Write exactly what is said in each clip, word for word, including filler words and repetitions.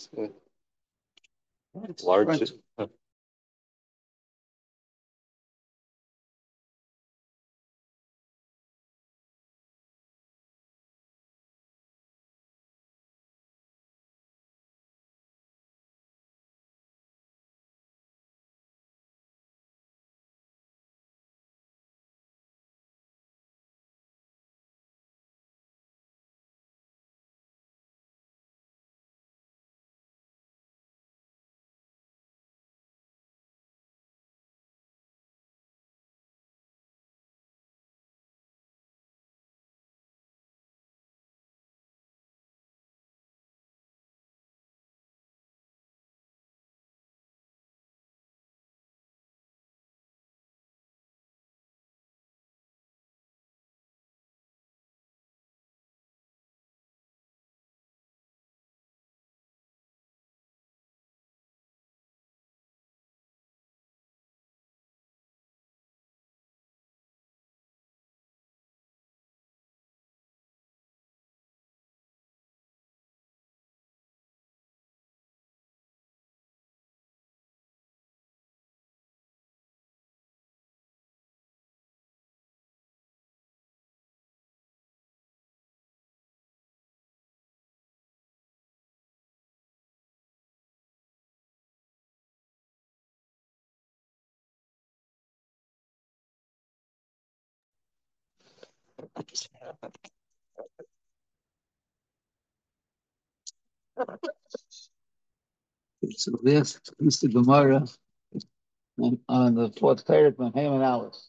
Uh, it's large. Right. So this is the Gemara on, on the fourth parak from Haman Alice.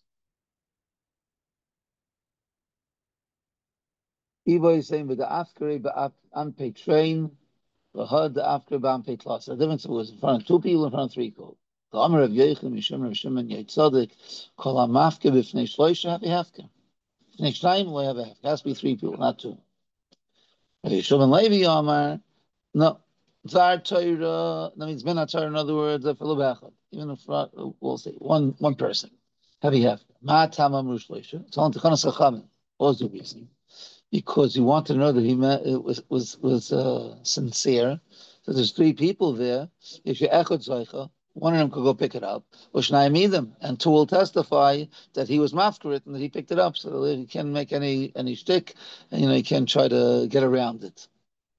Ivo is saying with the Afkari Anpe train, the Hud the Afkari Anpe class. The difference was in front of two people, in front of three people. The Amr of Yechim, Yishim of Shimon Yitzaddik, Kol HaMafke b'fnei Shloisha have Hafke. Next time we have a Hafke. It has to be three people, not two. Yishim and Levi Amar, no. Zar Torah, that means Ben Torah, in other words, a fellow Bechad. Even if we'll say one one person. Heavy Hafke. Ma Tamam Rushloisha. It's on Techanas Chachamim. What was the reason? Because he wanted to know that he meant, it was was was uh, sincere. So there's three people there. If you echad zeicha, one of them could go pick it up. Ushnayim them, and two will testify that he was mafkarit and that he picked it up. So he can't make any any shtick, and you know he can't try to get around it.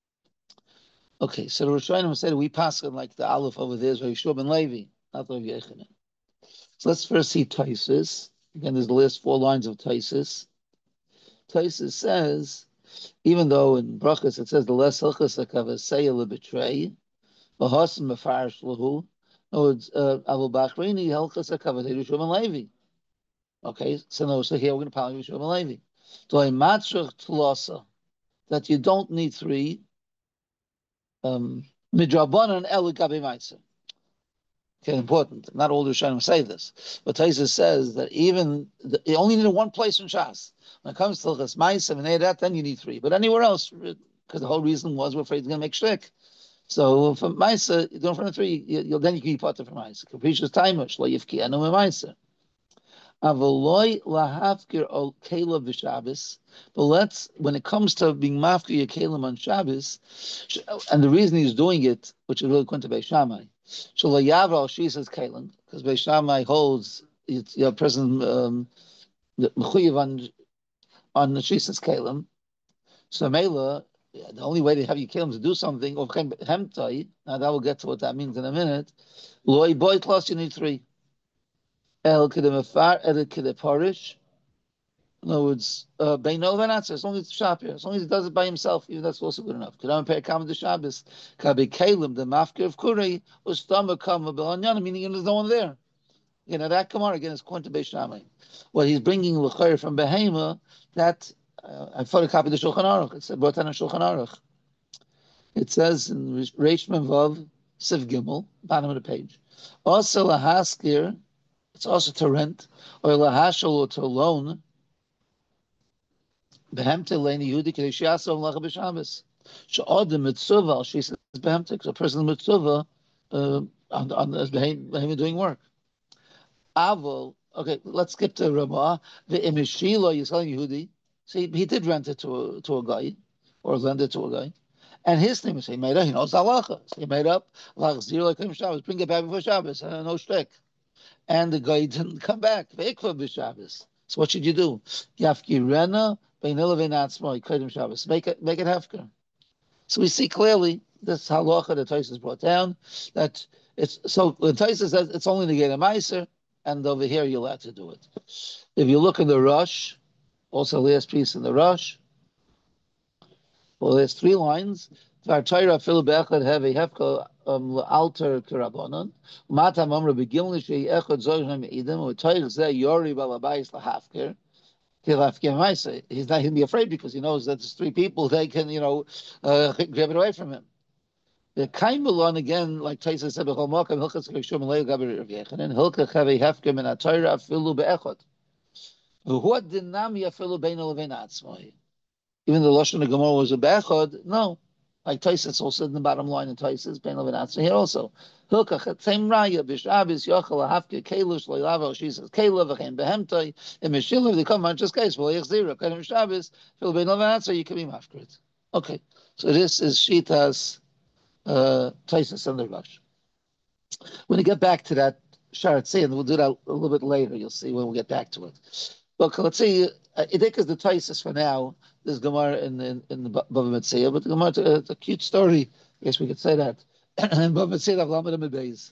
Okay, so the Rosh Hashanah said we pass it like the Aleph over there is Yeshua ben Levi, not Rav Yechanan. So let's first see Taisus. Again, there's the last four lines of Taisus. Taisus says, even though in Brachas it says the less hilchas akavasei le betray, v'hasim mefarish lahu. No, it's Abu Bachrini hilchas akavasei Yeshua ben Levi. Okay, so no, so here we're going to follow Yeshua ben Levi. So a matzach tlasa that you don't need three. Um, midrabanan elu gabi ma'aser. Okay, important. Not all the Rishonim say this, but Taisus says that even the, you only need one place in Shas. When it comes to Hilchas Ma'aser and that, then you need three. But anywhere else, because the whole reason was we're afraid he's going to make shtick. So for Ma'aser, you do in front of three, you, you'll then you can be part of for Ma'aser. Capricious time, shlo yifki anu Ma'aser. Avaloi lahafkir ol kela v'Shabbos. But let's, when it comes to being mafkir your kelim on Shabbos, and the reason he's doing it, which is really going to be Shammai, shalayavra she says kelim, because Beis Shammai holds it's your present um, mechuyev on on the Shisas kelim. So Mela, the only way to have your kelim to do something, or hemtai. Now that will get to what that means in a minute. Loi boy plus you need three. El kedemafar el kedeparish. In other words, uh, Beino Venatzer, as long as it's Shapir, as long as he does it by himself, even that's also good enough. Kedam pay kam the Shabbos, kabe kalim the mafkir of Kuri was stama kama belanyana, meaning there's no one there. You know that Gemara again is going to Beis Shammai. What he's bringing l'chayr from Behema, that uh, I photocopied the Shulchan Aruch. It's brought on a Shulchan Aruch. It says in Reish Vav Siv Gimel, bottom of the page. Also lahaskir. It's also to rent, or lahashal or to loan. Behemte leini Yehudi kedei she'asa malacha b'Shabbos. She'odem mitzvah, she says behemte, a person mitzvah uh, on on as behemte doing work. Avol, okay, let's skip to Ramah. The imishilo Yisrael Yehudi. See, he did rent it to a, to a guy, or lend it to a guy. And his thing was he made up. He knows halacha. So he made up like zero like Shabbos. Bring it back before Shabbos. Uh, no shtick. And the guy didn't come back. Veikva b'Shabbos. So what should you do? Yafki rena beinila veinatzmo yikaydim Shabbos. Make it make it hefker. So we see clearly this halacha that Tosfos brought down that it's so when Tosfos says it's only to get a meiser, and over here you're allowed to do it. If you look in the Rush, also last piece in the Rush, well, there's three lines. Dvar Torah filu be'echad have a hefka um alter kirabonon. Matam amra begilin shei echad zognem idem u'toich zeh yori balabayis lahafker. He's not going to be afraid because he knows that there's three people they can, you know, uh, grab it away from him. The Kaimelon again, like Tosfos said, b'chol makam hilchas k'rishum leil gaber Rav Yechanan hilchach havei hefker min haTorah afilu be'echad. What dinami afilu beinu levein atzmai? Even the lashon of Gemara was a be'echad. No, like Tosfos also in the bottom line in Tosfos beinu levein atzmai here also. Hilkach same raya b'Shabbos yochel hafke kelush leilava. She says kelev v'chein behemtoi. In Meshilim they come on just case v'leiach zira. Kadim Shabbos fil bein levein atzmai you can be mafkrit. Okay, so this is Shitas uh, Tosfos and the Rush. When we get back to that Sharat Tzei, and we'll do that a little bit later. You'll see when we get back to it. Look, let's see. Uh, I think it's the Tosfos for now. There's Gemara in in, in the Bava Metzia, but the Gemara uh, it's a cute story. I guess we could say that. And Bava Metzia of Lamed Amid Beis.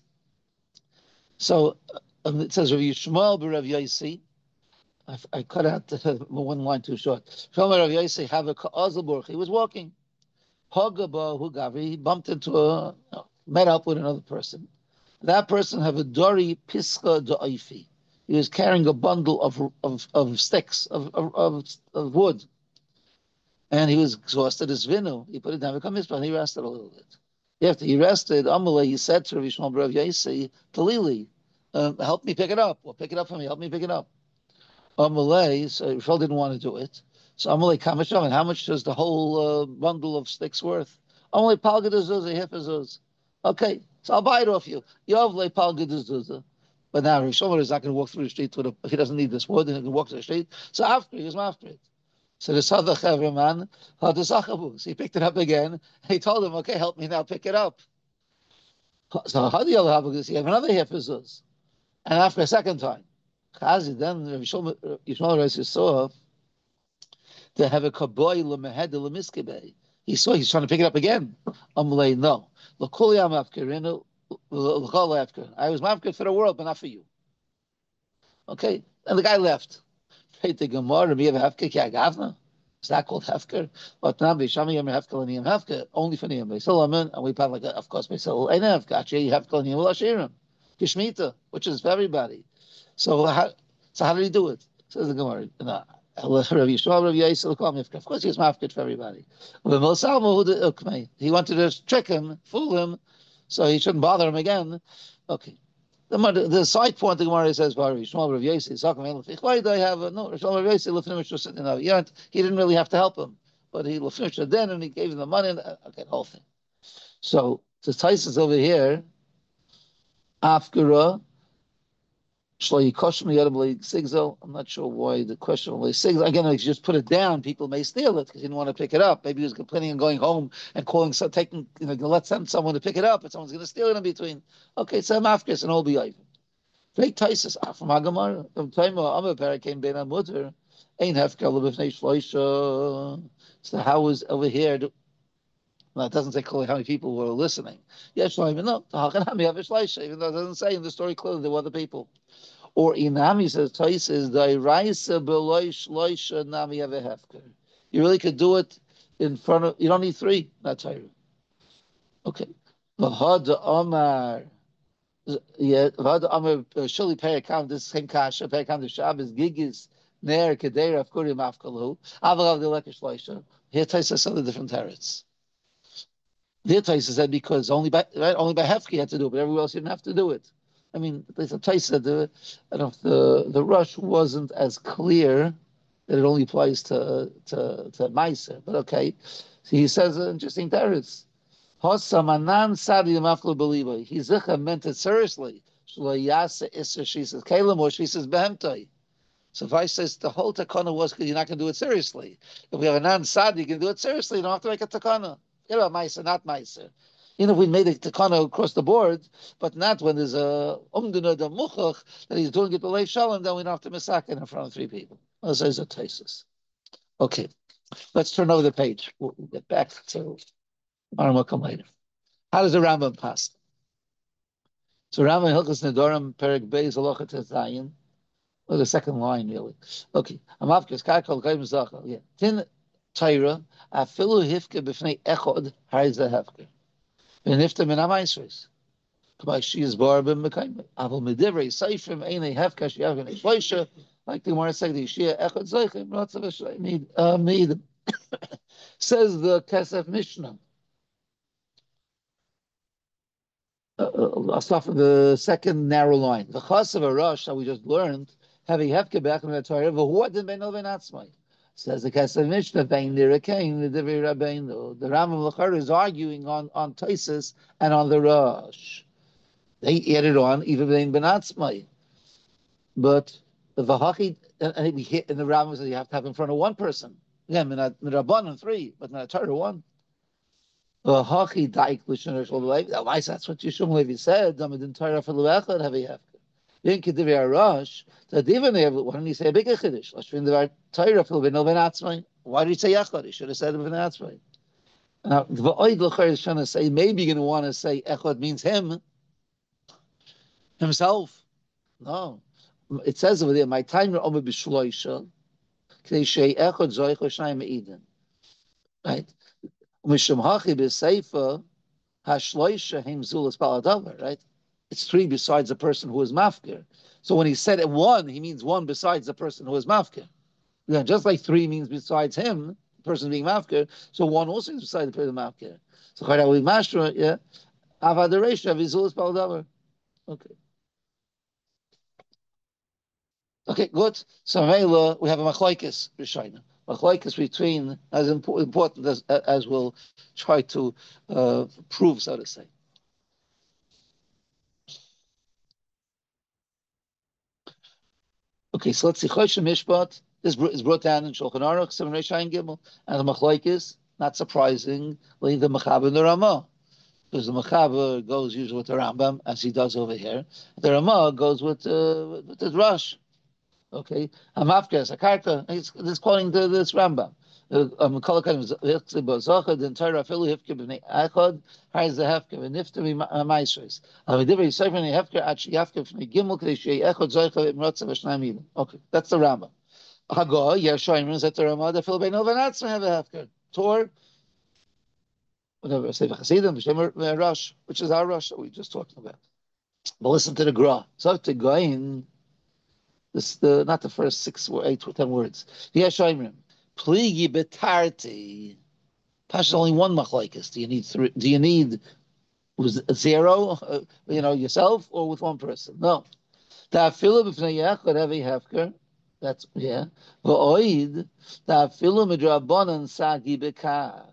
So um, it says Rav Yishmael b'Rav Yosi. I, I cut out uh, one line too short. Shomer Rav Yosi have a ka'azelburg. He was walking. Hagaba Hugavi. He bumped into a uh, met up with another person. That person have a dori pischa da'oifi. He was carrying a bundle of of, of sticks of, of of of wood, and he was exhausted as vinu. He put it down. And he rested a little bit. After he rested, Amalei, he said to Rav Yishmael Rav Yosi, Talili, um, help me pick it up. Or pick it up for me. Help me pick it up. Amalei, so Yishmael didn't want to do it. So Amalei Kamasham, and how much is the whole uh, bundle of sticks worth? Amalei Palgadazuz, a hifazuz. Okay, so I'll buy it off you. Yovle Palgadazuz. But now Rav Yishmael is not going to walk through the street with a, he doesn't need this wood, and he can walk to the street. So after he was after it. So the other Chevra man had the Zachabus. He picked it up again. He told him, okay, help me now pick it up. So how do you have this? You have another hifazuz. And after a second time, Chazi, then Yishmael saw to have a kaboy lemehed lemiskebe. He saw he's trying to pick it up again. Amalei, no. L'kuli am afkerinu, l'chol afker. I was mafker for the world, but not for you. Okay, and the guy left. The Gemara, me have hefker ki agavna. Is that called hefker? But now b'shami yam hefker and yam hefker only for niyam b'solamin, and we have like of course b'sol ein hefker. Actually, hefker and yam l'ashirim kishmita, which is for everybody. So how so how did he do it? Says the Gemara. No. Of course, he was mafkid for everybody. He wanted to trick him, fool him, so he shouldn't bother him again. Okay. The, the side point the Gemara says, "Yishmael Rav Yosi, I have a no." Yishmael Rav Yosi, just sitting there. Yeah, he didn't really have to help him, but he finished it then, and he gave him the money. And, okay, the whole thing. So the Tosfos over here, Afgara. I'm not sure why the question was sigzal. Again, if you just put it down, people may steal it because he didn't want to pick it up. Maybe he was complaining and going home and calling, so taking, you know, let send someone to pick it up, and someone's going to steal it in between. Okay, so I'm afkes and all be over. Very Tosfos from Hagamar. From time of Amar came Ben Amuter. Ain't hefker lebefnei shloisha. So how is over here? Well, it doesn't say clearly how many people were listening. Yes, no, even though it doesn't say in the story clearly there were other people. Or Inami says, Tosfos, Dairaisa beloy shloisha nami have a hefker. You really could do it in front of, you don't need three, not Torah. Okay. V'hada Omar, yeah, V'hada Omar, Shuli Perikam, this same kasha, Perikam the Shabbos, Gigis, Ner, Kedera, Afkurim, Afkalu, Avalav the Lekar shloisha. Here Tosfos says other different teretz. The Tosfos said because only by right, only by hefker you had to do it, but everywhere else you didn't have to do it. I mean, there's a Tosfos said the I don't know if the the rush wasn't as clear that it only applies to to to Meiser, but okay. So he says an interesting teretz. Hosamanan sadi maflu believa. He zicha meant it seriously. Shlo yasa iser she says kalim or she says behemtoi. So if I says the whole takana was because you're not going to do it seriously. If we have a non sadi, you can do it seriously. You don't have to make a takana. Forget about Meiser, not Meiser. You know, we made it to kind of across the board, but not when there's a umdina the muchach that he's doing it to Leif Shalom, then we don't have to misakin in front of three people. Those are tesis. Okay, let's turn over the page. We'll get back to Arma come later. How does the Rambam pass? So Rambam Hilchos Nedorim Perek Beis Halacha Tezayin. Or the second line, really. Okay. Amavkes Kakol Kaim Zacha. Yeah. Tin Taira Afilu Hifke B'fnei Echod Hariza Hefke. V'nifta Min HaMaisros. K'may Shi is Bar B'Mekayim. Aval Medivrei Seifrim Einei Hefke She'av V'nei Shloisha. Like the Gemara said, the Yeshia Echod Zeichim Ratzav V'Shlei Mid uh, Mid. Says the Kesef Mishnah. Uh, I'll start from the second narrow line. The Chas of a Rosh that we just learned, having Hefke back in the Torah, but what did Ben Oven Atzmai? Says the Kesef Mishnah, Bein Nirakain, the Divrei Rabbeinu. The Rambam Lachar is arguing on, on Taisus and on the Rosh. They added on even Bein Ben Atzmai. But the Vahaki, and we hit in the Rambam says you have to have in front of one person. Again, Rabbanan three, but in the Torah one. That's what Yishum Levi said. Damadin Torah for Luechad have a hefker. Then Kedivei Arash. That even there, why don't you say a bigger chiddush? Let's bring the Torah for Luechad Ben Atzmai. Why did he say Echad? He should have said Ben Atzmai. Now the Va'oid L'char is trying to say maybe you're going to want to say Echad means him, himself. No, it says over there. My time you're Omer b'Shloisha. K'dei Shei Echad Zoich L'Shnayim Me'idin. Right. Mishum Hachi b'Seifa. Hashloisha him zulas baladavar, right? It's three besides the person who is mafkir. So when he said it one, he means one besides the person who is mafkir. Yeah, just like three means besides him, the person being mafkir, so one also is besides the person mafkir. So chaydawi mashra, yeah, avaderesha vizulas baladavar. Okay. Okay, good. So Mela, we have a machlokes b'shayna. Machlokes between as important as as we'll try to uh, prove, so to say. Okay, so let's see. Choshen Mishpat is brought down in Shulchan Aruch seven Reish Ayin Gimel, and the machlokes, not surprising, leave the Mechaber and the Ramah, because the Mechaber goes usually with the Rambam as he does over here. The Ramah goes with uh, with the Rosh. Okay, Hamafkes, Akarka, he's quoting the, this Rambam. Um, the entire Afilu Hifke b'nei Echad, Hariz the Hefke v'nifta v'maisros. Avidivrei Sefer b'nei Hefke Achi Hefke b'nei Gimel K'dei Shei Echad Zoicha v'mrotza v'shnayim Yidin. Okay, that's the Rambam. Hago Yershoyim is that the Rambam the Afilu b'nei Ovanatzma have a Hefke. Tor, whatever Sefer Chasidim v'Shem Rosh, which is our Rosh that we just talked about. But listen to the Gra. So to go in. This the not the first six or eight or ten words. Yeshoimrim. Pligi betarti. Pasha's only one machlokes. Do you need three? Do you need was zero? Uh, you know yourself or with one person? No. Ta'afilu b'fnei yachad heavy hefker. That's yeah. V'oid ta'afilu midrabanan sagi bekach.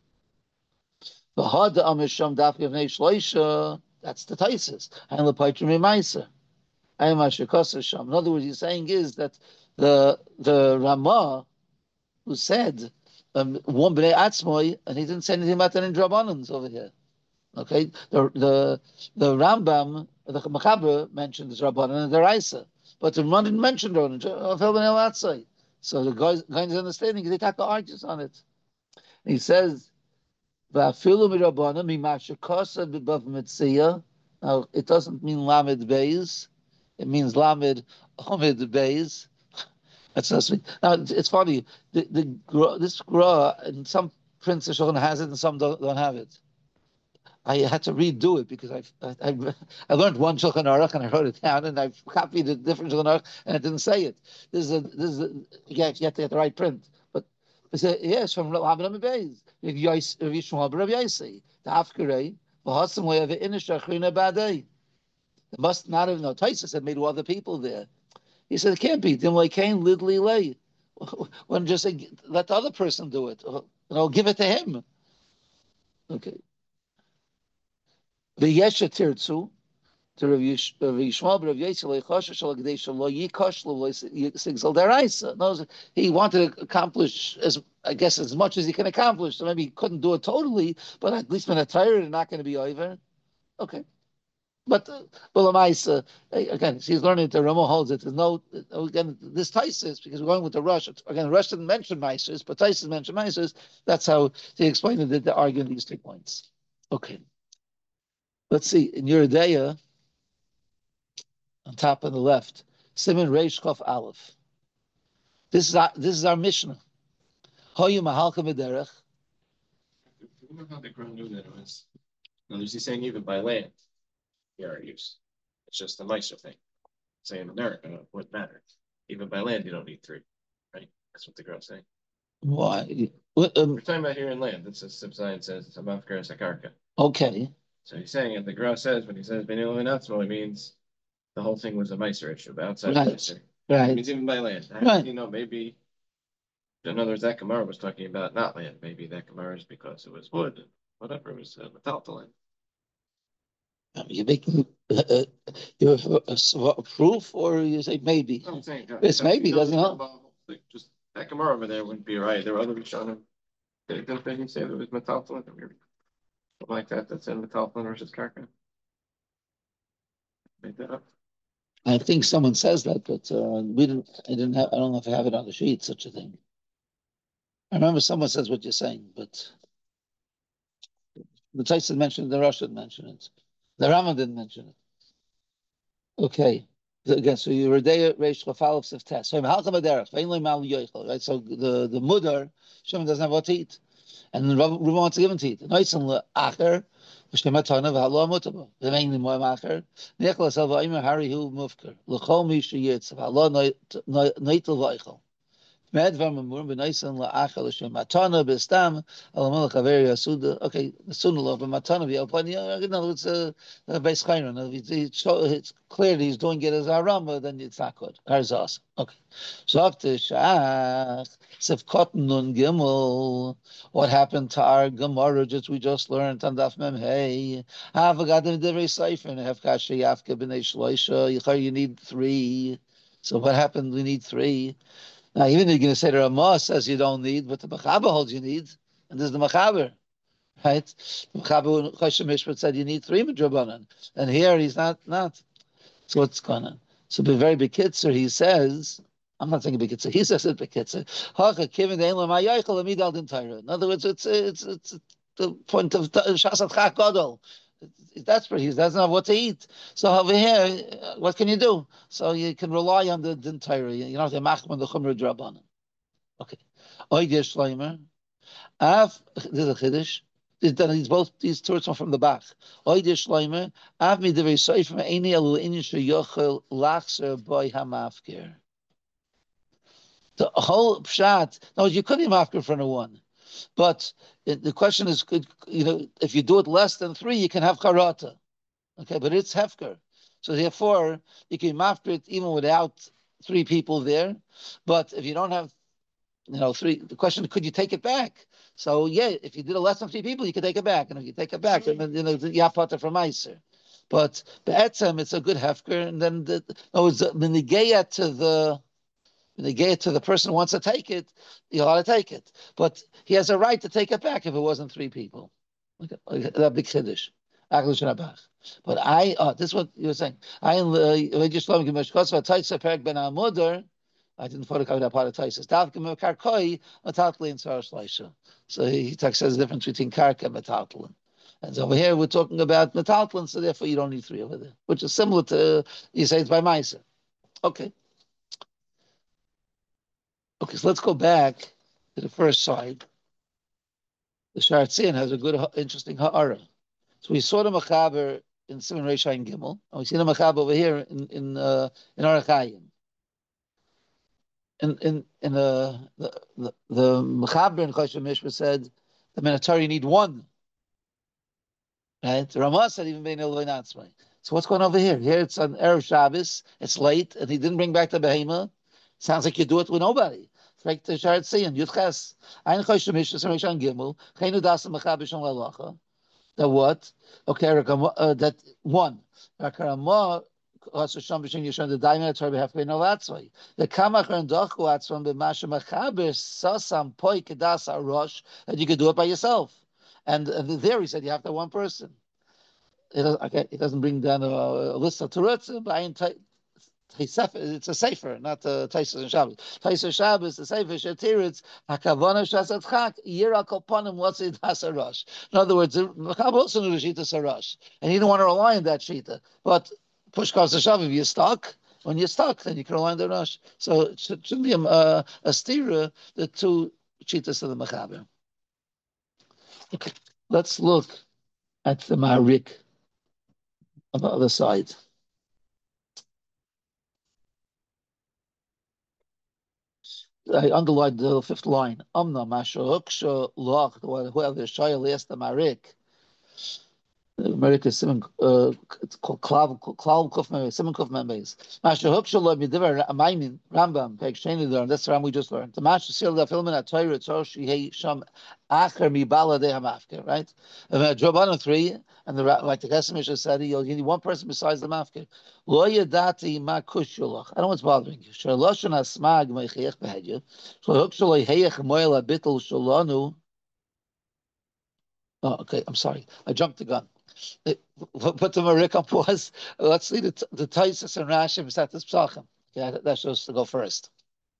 V'had amisham daf b'fnei shloisha. That's the taisis. And lepaitrim meiser. In other words, he's saying is that the the Ramah who said um, one b'nei atzmoi, and he didn't say anything about the Drabanans over here. Okay, the the the Rambam, the Mechaber mentioned the Rabbanan and the Raisa, but the Ramah didn't mention Drabanan. So the guys guys understanding they take the arguments on it. And he says, "Va'afilu mirabbanan mimashakasa b'bav mitziyah." Now it doesn't mean lamed beis. It means Lamed Omid Beis. That's not sweet. Now it's funny. The, the this Gra and some prints of Shulchan has it and some don't, don't have it. I had to redo it because I I, I learned one Shulchan Aruch and I wrote it down and I copied a different Shulchan Aruch and it didn't say it. This is a this is a, you have to get the right print. But it's a, yes from Lamed Omid Beis. If you if you Shmuel Rav Yossi the Afkarei v'Hasam we have in Shachrina Badei. It must not have, no, Taisus had made other people there. He said, it can't be. Dimlay Cain, Lidley Lay. When just say, let the other person do it. You know, give it to him. Okay. The Yesha Tirtzu, to Rav Yish- Rav Yishmael, Rav Yisrael, Choshesh Shel Gdei Shel Lo Yikosh Lo Sigzal Deraisa. No, he wanted to accomplish as I guess as much as he can accomplish. So maybe he couldn't do it totally, but at least when a tire is not going to be over. Okay. But uh, Bulamaisa, again, she's learning that Ramo holds it. There's no, again, this Taisis, because we're going with the Rush. Again, the Rush didn't mention Meisers, but Taisis mentioned Meisers. That's how they explained it, that they're arguing these three points. Okay. Let's see. In Yeridea, on top on the left, Simon Reish Chof Aleph. This is our, this is our Mishnah. Hoyu Mahalka Mederech. You know how the Quran knew that it was. No, he's saying even by land, he argues. It's just a nicer thing. Say in America, it wouldn't matter. Even by land, you don't need three, right? That's what the girl's saying. Why? Um, We're talking about here in land. It's a subsign says it's a mafkar sakarka. Okay. So he's saying, and the girl says when he says benil v'natzmo, it means the whole thing was a miser issue, but outside Right. of miser. Right. It means even by land. Right. You know, maybe. In other words, that Gemara was talking about not land. Maybe that Gemara is because it was wood, whatever, it was uh, metal land. You're making uh, uh, you have a, a, a proof, or you say maybe? No, I'm saying uh, It's maybe, doesn't help. Like, just that Gemara over there wouldn't be right. There were other Rishonim. Did didn't he say there was metal land? Something like that. That said metal land versus karka. Made that up. I think someone says that, but uh, we didn't. I didn't have. I don't know if I have it on the sheet. Such a thing. I remember someone says what you're saying, but the Tyson mentioned it, the Russian mentioned it. The Rama didn't mention it. Okay. Again, so you were there, Reish Chafalov of test. So Malcham Aderech, Veinle Mal Yoichel, right? So the the mother, Shimon doesn't have what to eat, and then Reuben wants to give him to eat. Noitzin le'acher, v'shlematana v'halo amutaba. V'mein l'moy macher. Nicholas el v'aymer Harry hu mufker. L'chol mishu yitz v'halo noitel v'aychel. Okay, the sooner love, but matana be open. In other words, uh, base chayron. It's clear that he's doing it as a rama, then it's not good. Karzas. Okay. So after Shach, Sefkot Nun Gimel, what happened to our Gemara just we just learned on Daf Mem Hey? Havagadim Divrei Seifer and Hefkasha Yafka B'nei Shloisha. You need three. So what happened? We need three. Now, even if you're going to say the Ramah says you don't need, but the Mechaber holds you need, and there's the Mechaber, right? The Mechaber Choshen Mishpat said you need three Midrabanan, and here he's not, not. So what's going on? So the very Bekitzer, he says, I'm not saying Bekitzer, he says it Bekitzer. In other words, it's it's it's the point of Shasat Chak Gadol. He's desperate. He doesn't have what to eat. So over here, what can you do? So you can rely on the Din Torah. You know, the Machman, the Chumra Drabanan. Okay. Oidir Shleimer. Av, this is a Chiddush. These both these two are from the back. Oidir Shleimer. Av mi devei soifim eini alu inin sheyochel lachser boy hamafkir. The whole pshat. No, you couldn't be mafkir for no one. But it, the question is, could you know, if you do it less than three, you can have karata. Okay, but it's hefker. So therefore, you can mafkir it even without three people there. But if you don't have, you know, three, the question, could you take it back? So yeah, if you did it less than three people, you can take it back. And if you take it back, then you know, you have pata from Meiser. But be'etzem, it's a good hefker. And then the, no, the negeya to the, when they get it to the person who wants to take it, you're allowed to take it. But he has a right to take it back if it wasn't three people. Okay, that big chiddush. But I, oh, this is what you were saying. I just love him. I didn't put a part of Taisus. So he says the difference between karka and metaltlin. And so over here we're talking about metaltlin, so therefore you don't need three over there, which is similar to, you say it's by Meiser. Okay. Okay, so let's go back to the first side. The Sharatzian has a good, interesting ha'ara. So we saw the Mechaber in Simon Reish Ayin Gimel, and we see the Mechaber over here in in uh, in Orach Hayim. In in in uh, the the the Mechaber in Choshen Mishpat said the Minatari need one. Right? The Ramah said even bein Elvei Natzmai. So what's going on over here? Here it's on Erev Shabbos. It's late, and he didn't bring back the Behema. Sounds like you do it with nobody. It's like the Sharatzian Yudches. Ein Choshen Mishpat Simon Reish Ayin Gimel. Chenu Das Mechaber Shon Lalacha. That what? Okay, uh, that one. Rakarama also sham b'shem yishon the diamond torah b'hefkei no latzvay. The kamach and dochu atzvam b'masha machaber sasam poi kedas arosh that you could do it by yourself. And, and there he said you have to have one person. It doesn't, okay, it doesn't bring down a, a list of terutzim, but I it's a sefer, not a Taisus and Shabbos. Taisus Shabbos, the sefer shetiritz hakavana shasatchak yira kolpanim what's it hasarosh. In other words, the Machab also knew the shita sarosh, and he didn't want to rely on that shita. But push comes to shove, if you're stuck, when you're stuck, then you can rely on the rosh. So it shouldn't be a, a, a stira, the two shitas of the Machaber. Okay, let's look at the Marik on the other side. I underlined the fifth line. Amna masha uksha loch. Whoever shayel asked the Marik. America Simon uh it's called Klav Klav Kufman Simon Kufman base. Masha uksha lo midiver Amaimin Rambam page sheni there. That's the Ram we just learned. The masha seal the film in a Torah Tzorshi Hey Sham Acher Mi Bala De Hamafker. Right. Joban three and the like the Kesemish said you need one person besides the Mafker. Lo yadati ma kushulach. I don't know what's bothering you. Shaloshon asmag meichech behedyu. So uksha lo heyech moel abitul shalanu. Oh, okay. I'm sorry. I jumped the gun. Put the Marik on pause. Let's see the the Taisus and Rashi Mesat Psachim. Yeah, that's supposed to go first.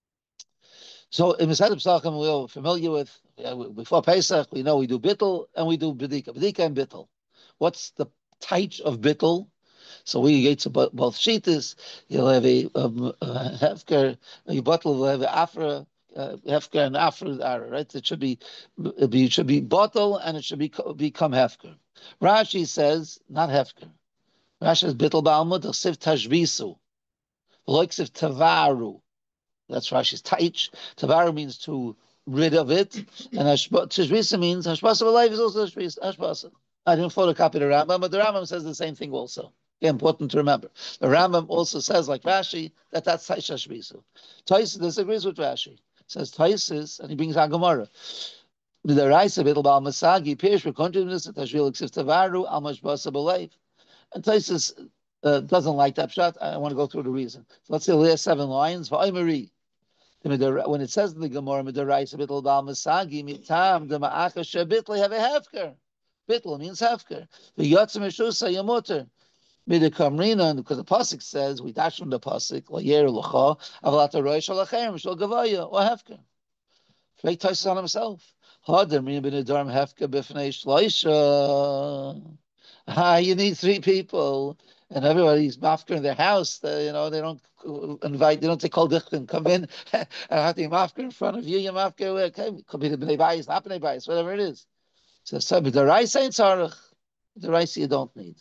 So in Mesat Psachim, we're familiar with yeah, before Pesach. We know we do bittul and we do bedika, bedika and bittul. What's the taich of bittul? So we get to both shitas. You'll have a um, uh, hefker. You bottle will have a afra. Uh, hefker and afra, right? It should be, it should be bottle and it should be become hefker. Rashi says not hefker. Rashi says bittul ba'almud siv tashvisu, like siv tavaru. That's Rashi's taich. Tavaru means to rid of it, and tashvisa means hashbasa of is also hashbasa. I didn't photocopy the Rambam, but the Rambam says the same thing also. Yeah, important to remember. The Rambam also says, like Rashi, that that's taich hashvisu. Taisus disagrees with Rashi. Says Taisus, and he brings Agamara. The Raisa bittul ba'al masagi pirish for continuous tashvil ksiv tavaru al mashbasa b'leiv. And Taisus uh, doesn't like that shot. I want to go through the reason. So let's see the last seven lines. V'aymari. When it says in the Gemara, the Raisa bittul ba'al masagi mitam the ma'acha shebitli have a hefker. Bittul means hefker. The yotzim eshusa yamuter. Mida kamrina, because the pasuk says we dash from the pasuk layer lacha avalata roish alachem shel gavaya or hefker. Fake Taisus on himself. Harder mina bin adarm hefker b'fnei shloisha. Ah, you need three people, and everybody's mafker in their house. They, you know, they don't invite, they don't say kol dichtin, come in and have the mafker in front of you. Your mafker, okay, could be the bnei bayis, not bnei bayis, whatever it is. So, so the rice ain't tzarich. The rice you don't need.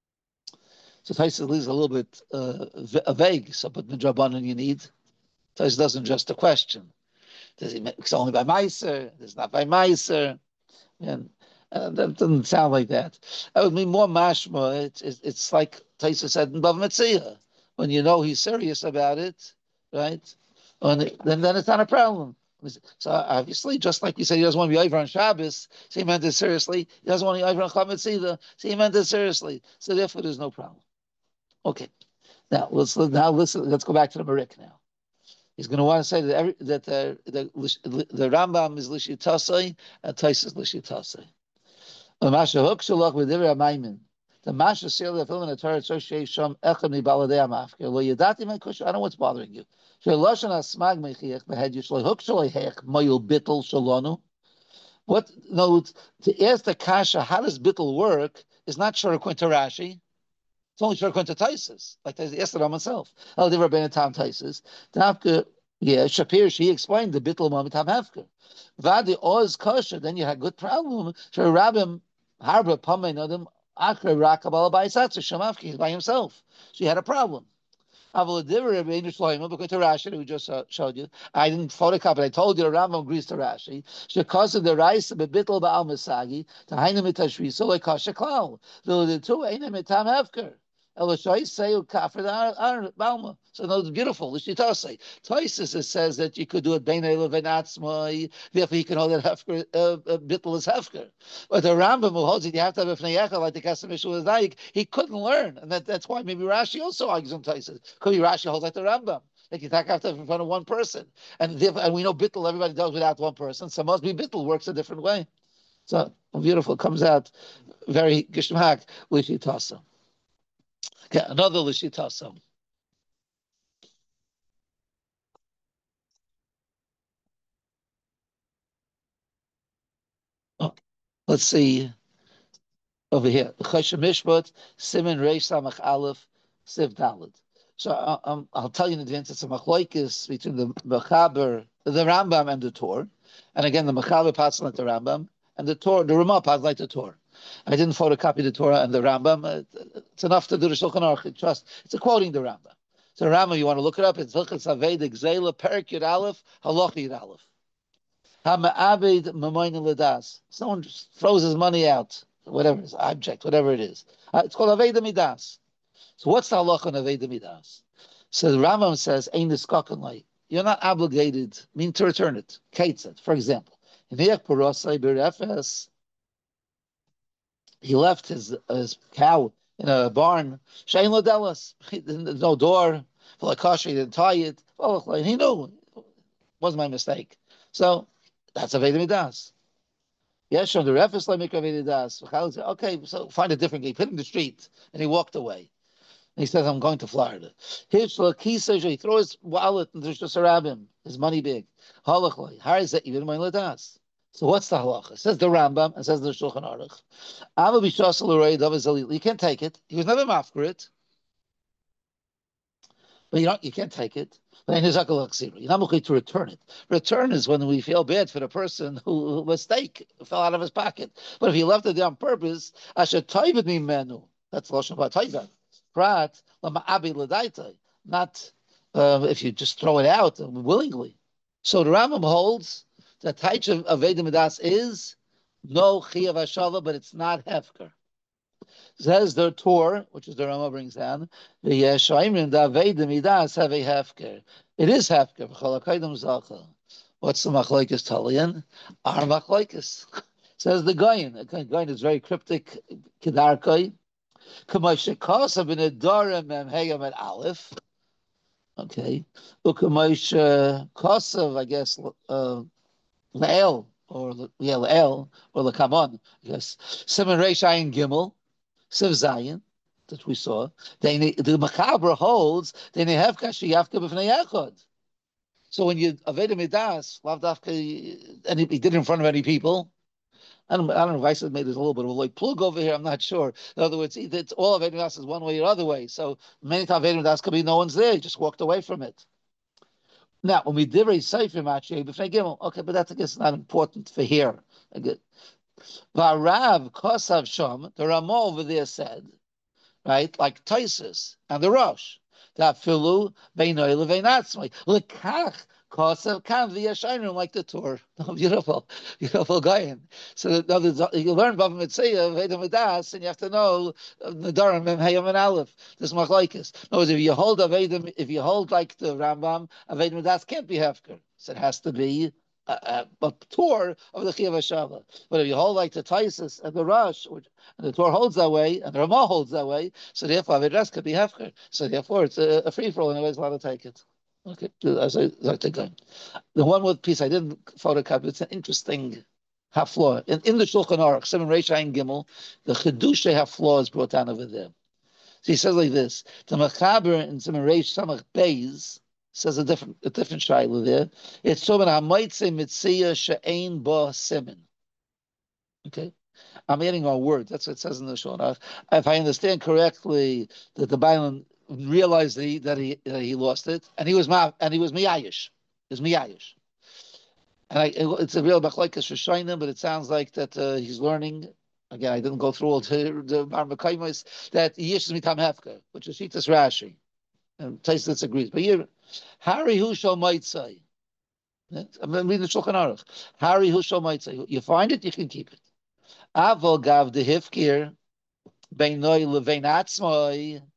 So Taisus leaves a little bit uh, vague. So, but midrabanan you need. Taisus doesn't just a question. Does he? It's only by meiser. It's not by meiser, and. Uh, that doesn't sound like that. That would mean more mashma. It's, it's, it's like Taisus said in Bav Metzia. When you know he's serious about it, right? It, then, then it's not a problem. So obviously, just like we said, he doesn't want to be over on Shabbos, so he meant it seriously. He doesn't want to be over on Chol Metzia, so he meant it seriously. So therefore, there's no problem. Okay. Now let's now listen. Let's go back to the Marik now. He's going to want to say that every, that the the, the Rambam is Lishitasai and Taisus Lishitasai. The Masha Hukshalach with Divra Maimin. The Masha seal the film in the Torah so she sham echem ni baladei amafker. Lo yadati my kush. I don't know what's bothering you. She lashon asmag mechiach behead you shlo hukshalach hech mayul bittel shalonu. What? No, to ask the kasha how does bittel work is not sure according to Rashi. It's only sure according to Taisus. Like they asked it on himself. Al Divra ben Tam Taisus. Tafka. Yeah, Shapir, she explained the bittel moment tam hefker. Vadi oz kasha. Then you had good problem. Sure, Rabbim. Harba Pamay Nadim Akra Rakabala by Satsu Shamafki, he's by himself. So he had a problem. Avaladiver because to Rashi, who just uh, showed you. I didn't photocopy, I told you the Rambam agrees to Rashi. Because of the rice of Bittel Baal Masagi, to Hainam Tashri, so like Kasha Klau. The two Ainam Tam Hefker. Elishai say kafir the Balma. So no, it's beautiful. Lishitase. Toises it says that you could do it bein elev and atzmai. Therefore, you can hold that hefker uh, uh, bittul is hefker. But the Rambam who holds it, you have to have a fneiyecha like the Kasamishul was like. He couldn't learn, and that, that's why maybe Rashi also argues on Toises. Could be Rashi holds like the Rambam. Like you have to have in front of one person, and and we know bittul everybody does without one person. So must be bittul works a different way. So beautiful comes out very gishmak lishitasa. Okay, another lishitasa. Oh, let's see over here. Choshen Mishpat Siman Reish Samach Aleph Siv Daled. So uh, um, I'll tell you in advance it's a machlokes between the Mechaber, the Rambam, and the Torah. And again, the Mechaber passes like the Rambam, and the Torah, the Ramah passes like the Torah. I didn't photocopy the Torah and the Rambam. It's enough to do the Shulchan Aruch. Trust. It's quoting the Rambam. So Rambam, you want to look it up? It's Hilchos Aveda Gzeila Perik Yud Aleph Halacha Yud Aleph. Hama'abed Mamoin Ledas. Someone just throws his money out, whatever his object, whatever it is. Uh, it's called Aveda Midas. So what's the halacha on Aveda Midas? So the Rambam says, "Ein niskaken lei." You're not obligated, mean to return it. Keitzad, for example, Hiniach Parosai Berefes. He left his his cow in a barn. Shein Lodelas. There's no door. For like he didn't tie it. He knew it was my mistake. So that's Aveda Midas. Yes, on the Refes like make Aveda Midas. Okay, so find a different gate. Put him in the street, and he walked away. And he says, "I'm going to Florida." He throw his wallet and there's just a rabbin, his money big. Halachloi. How is that even my Ladas? So what's the halacha? It says the Rambam and says the Shulchan Aruch. You can't take it. He was never mafker it. But you don't, you can't take it. But you're not going to return it. Return is when we feel bad for the person who, who mistake fell out of his pocket. But if he left it there on purpose, I should type it me menu. That's Lashon B'Tayva. Prat lama'abi l'daita. Not uh, if you just throw it out willingly. So the Rambam holds that Taich of Aveda Midas is no Chiyav Hashava, but it's not Hefker. Says the Torah, which is the Rambam brings down, the Yeshayim da Aveda Midas have a Hefker. It is Hefker. What's the Machlokes Talian? Our Machlokes. Says the Goyin. The Goyin is very cryptic. Kedarkoi. K'moshe Kosav in a Dora Mem Heyam at Aleph. Okay. Uk'moshe Kosav, I guess, uh, Le'el, or yeah, Le'el, or Le'kamon, I guess. Siman Reish Ayin Gimel, Siv Zayin, that we saw. They, the Machaber holds, they have Kashiyavka b'fnei Echad. So when you Aveda Midas, Lavdafka, and he did it in front of any people, I don't, I don't know if I said made this a little bit of a like plug over here. I'm not sure. In other words, it's all of Aveda is one way or other way. So many times Aveda could be no one's there. You just walked away from it. Now, when we did a Sefer Machi b'fnei Gimel, okay, but that's I guess not important for here. V'arav Kosav Shom, the Ramah over there said, right, like Taisus and the Rosh, that Filu Beinoy Leveinatzmai Lekach. Kosav can be a shiner like the Torah. Oh, beautiful, beautiful guy. So you learn Bava Mitzvah, Veda Midas, and you have to know the Darim and Hayam and Aleph. This machlokes. In other words, if you hold Aveda, if you hold like the Rambam, Veda Midas can't be hefker. So it has to be a, a, a tour of the Chiyav Hashava. But if you hold like the Taisus and the Rosh, which and the Torah holds that way, and the Ramah holds that way, so therefore Veda Midas could be hefker. So therefore, it's a, a free for all, and nobody's allowed to take it. Okay, as I, as I think I'm. The one with piece I didn't photocopy. It's an interesting haflaw in, in the Shulchan Aruch. Seven Reish Ayin Gimel, the Chedushay haflaw is brought down over there. So he says like this: the Mechaber in Seven Reish Samach Beis says a different a different shayla there. It's so many hamaitze mitzia she'ein ba simin. Okay. I'm adding our words. That's what it says in the Shulchan Aruch. If I understand correctly, that the Bible realized that he that he, that he lost it, and he was ma, and he was miyayish. He was miyayish. And I, it's a real machlokes for Shainim, but it sounds like that uh, he's learning. Again, I didn't go through all the the Bar Mekayimos that yish mitam hefka, which is Shitas Rashi, and Taisus agrees. But here, Hari Hushal might say, I'm reading the Shulchan Aruch. Hari Hushal might say, you find it, you can keep it. Avol gav the hifkir beinoi levein atzmoi.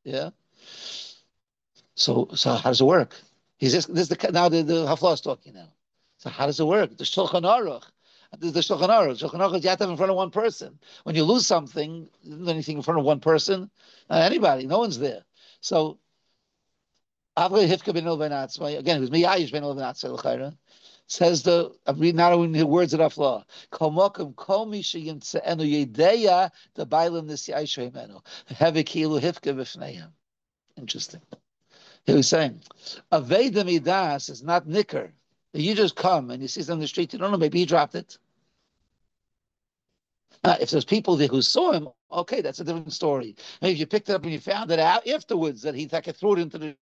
Yeah. So, so how does it work? He's just this is the now the, the Hafla is talking now. So how does it work? The Shulchan Aruch. There's the Shulchan Aruch. Shulchan Aruch you have to have in front of one person. When you lose something, anything in front of one person, uh, anybody, no one's there. So Avle Hifka ben El Ben Atzmai, again, it was Miyayish ben El Ben Atzmai l'chayra. Says the I'm reading now in the words of Hafla. Kol mokum kol mi sheyimtzeenu yedeya the bailam nisyaishu himenu heve kilu Hifka b'fneihem. Interesting. He was saying, Aveda Midas is not nicker. You just come and you see something on the street, you don't know, maybe he dropped it. Uh, if there's people there who saw him, okay, that's a different story. Maybe if you picked it up and you found it out afterwards that he like, threw it into the